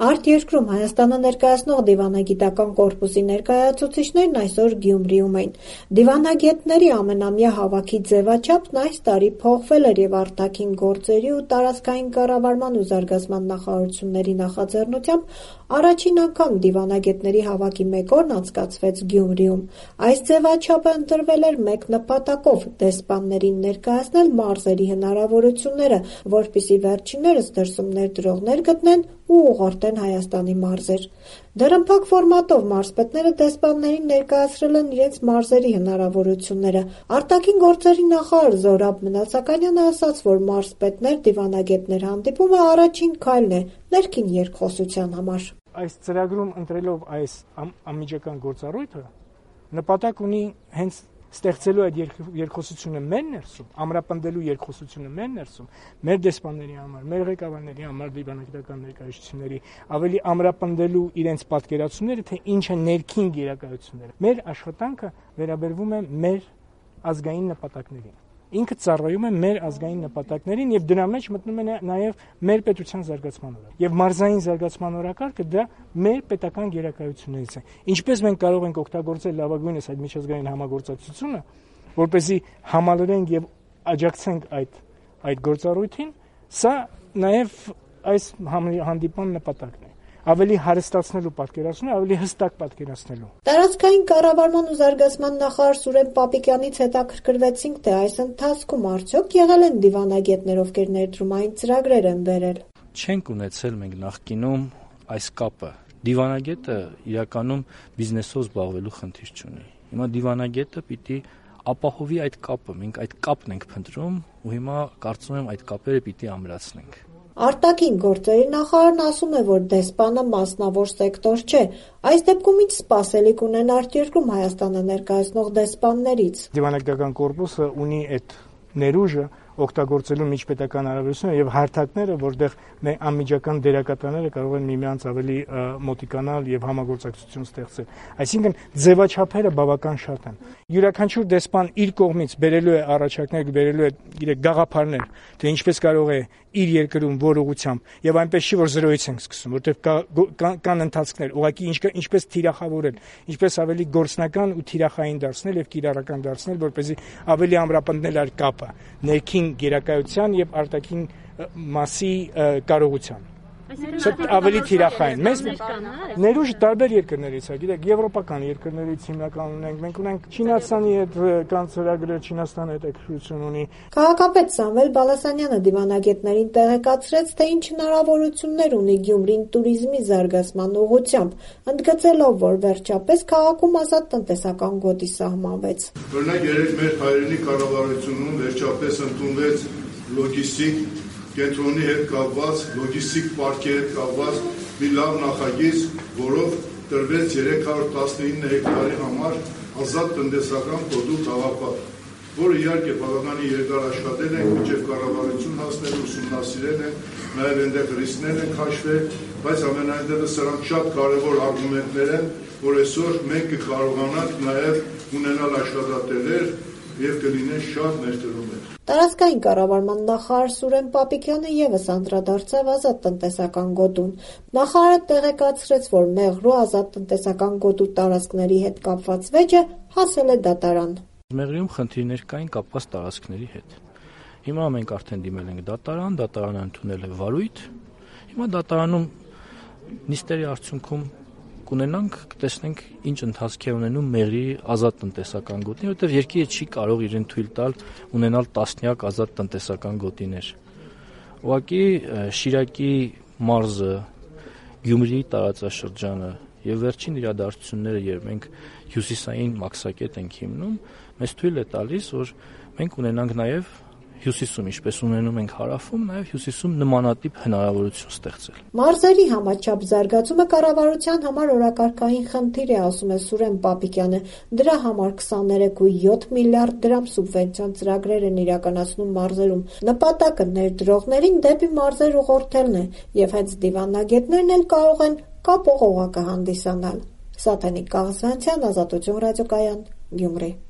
Արտերկրում Հայաստանը ներկայացնող դիվանագիտական կորպուսի ներկայացուցիչներն այսօր Գյումրիում էին։ Դիվանագետների ամենամյա հավաքի ձևաչափն այս տարի փոխվել էր և արտաքին գործերի ու տարածքային կառավարման ու զարգացման նախարարությունների նախաձեռնությամբ առաջին անգամ դիվանագետների հավաքի մեկ օրն անցկացվեց Գյումրիում։ Այս ձևաչափը ընտրվել էր մեկ նպատակով՝ դեսպաններին ներկայացնել մարզերի հնարավորությունները, որպեսզի վերջիններս դրսում ներդրողներ գտնեն ու ուղղորդեն Հայաստանի մարզեր։ Դռնփակ ֆորմատով մարզպետները դեսպաններին ներկայացրել են իրենց մարզերի հնարավորությունները։ Արտաքին գործերի նախարար Զորաբ Մնացականյանը ասաց, որ մարզպետներ դիվանագետներ հանդիպումը առաջին քայլն է ներքին երկխոսության համար։ Այս ծրագրում ընտրելով այս անմիջական գործառույթը նպատակ ունի հենց ստեղծելու այդ երկխոսությունը մեր ներսում, ամրապնդելու երկխոսությունը մեր ներսում, մեր դեսպանների համար, մեր ղեկավարների համար, դիվանագիտական ներկայացուցիչների ավելի ամրապնդելու իրենց պատկերացումները, թե ինչ է ներքին գերակայությունները։ Մեր աշխատանքը վերաբերվում է մեր ազգային նպատակներին։ Ինքը ծառայում է մեր ազգային նպատակներին եւ դրա մեջ մտնում է նաեւ մեր պետության զարգացման օրակարգը։ Եվ մարզային զարգացման օրակարգը դա մեր պետական գերակայություններից է։ Ինչպես մենք կարող ենք օգտագործել լավագույնս այդ միջազգային համագործակցությունը, որպեսզի համալրենք եւ աջակցենք այդ գործառույթին, սա նաեւ այս հանդիպման նպատակն է։ Ավելի հարստացնելու պատկերացումը, ավելի հստակ պատկերացնելու։ Տարածքային կառավարման ու զարգացման նախարար Սուրեն Պապիկյանից հետաքրքրվեցինք, թե այս ընթացքում արդյոք եղել են դիվանագետներ, ովքեր ներդրումային ծրագրեր են բերել։ Չենք ունեցել մենք նախկինում այս կապը։ Դիվանագետը իրականում բիզնեսով զբաղվելու խնդիր չունի։ Հիմա դիվանագետը պիտի ապահովի այդ կապը, մենք այդ կապն ենք փնտրում ու հիմա կարծում եմ այդ կապերը պիտի ամրացնենք։ Արտաքին գործերի նախարարն ասում է, որ դեսպանը մասնավոր սեկտոր չէ։ Այս դեպքում ինչ սպասելիք ունեն արտերկրում Հայաստանը ներկայացնող դեսպաններից։ Դիվանագիտական կորպուսը ունի այդ ներուժը օգտագործելու միջպետական հարաբերությունը եւ հարթակները, որտեղ մեր անմիջական դերակատարները կարող են միմյանց ավելի մոտիկանալ եւ համագործակցություն ստեղծել։ Այսինքն ձևաչափերը բավական շատ են։ Յուրաքանչյուր դեսպան իր կողմից բերելու է առաջարկներ, բերելու է իր գաղափարներ, թե ինչպես կարող է իր երկրում որ ուղղությամբ եւ այնպես չի որ զրոյից ենք սկսում, որտեղ կան ընթացքներ, ուղղակի ինչպես թիրախավորել, ինչպես ավելի գործնական ու թիրախային դարձնել եւ կիրառական դարձնել, որպեսզի ավելի ամրապնդել այդ կապը ներքին գերակայության եւ արտաքին մասի կարողության։ Ավելի թիրախային։ Մեզ ներուժը տարբեր երկրներից է, գիտեք, եվրոպական երկրներից հիմնական ունենք, մենք ունենք Չինաստանի հետ կան ծրագրեր, Չինաստանը հետ ակտիվություն ունի։ Քաղաքապետ Սամվել Բալասանյանը դիվանագետներին տեղեկացրեց, թե ինչ հնարավորություններ ունի Գյումրին տուրիզմի զարգացման ուղղությամբ, ընդգծելով, որ վերջապես քաղաքում ազատ տնտեսական գոտի սահմանվեց։ Օրինակ, երեք մեր հայրենի կառավարությունում վերջապես ընդունվեց լոգիստիկ կենտրոնի հետ կապված, լոգիստիկ պարկի հետ կապված մի լավ նախագիծ, որով տրվեց 319 հեկտարի համար ազատ տնտեսական կոդու գաղափար, որը իհարկե բավականին երկար աշխատել ենք, մինչև կառավարություն հասնել, ուսումնասիրել են, նաև այնտեղ ռիսկներ են քաշվել, բայց ամենայնտեղս սրանք շատ կարևոր արգումենտներ են, որ այսօր մենք կկարողանանք նաև ունենալ աշխատատեղեր եւ կլինեն շատ ներդրումներ։ Տարածքային կառավարման նախարար Սուրեն Պապիկյանը ևս անդրադարձավ ազատ տնտեսական գոտուն։ Նախարարը տեղեկացրեց, որ Մեղրու ազատ տնտեսական գոտու տարածքների հետ կապված վեճը հասել է դատարան։ Մեղրիում խնդիրներ կային կապված տարածքների հետ։ Հիմա մենք արդեն դիմել ենք դատարան, դատարանը ընդունել է վարույթ։ Հիմա դատարանում նիստերի արդյունքում կունենանք, կտեսնենք ինչ ընթացք է ունենում Մեղրի ազատ տնտեսական գոտին, որտեղ երկիրը չի կարող իրեն թույլ տալ ունենալ տասնյակ ազատ տնտեսական գոտիներ։ Ուղղակի Շիրակի մարզը, Գյումրիի տարածաշրջանը եւ վերջին իրադարձությունները, երբ մենք հյուսիսային մաքսակետ ենք հիմնում, մեզ թույլ է տալիս, որ մենք ունենանք նաեւ հյուսիսում, ինչպես ունենում ենք հարավում, նաև հյուսիսում նմանատիպ հնարավորություն ստեղծել։ Մարզերի համաչափ զարգացումը կառավարության համար օրակարգային խնդիր է, ասում է Սուրեն Պապիկյանը։ Դրա համար 23.7 միլիարդ դրամ սուբվենցիոն ծրագրեր են իրականացնում մարզերում։ Նպատակը ներդրողներին դեպի մարզեր ուղղորդելն է, եւ հենց դիվանագետներն էլ կարող են կապող օղակը հանդիսանալ։ Սաթենիկ Կաղասանցյան, Ազատություն ռադիոկայան, Գյումրի։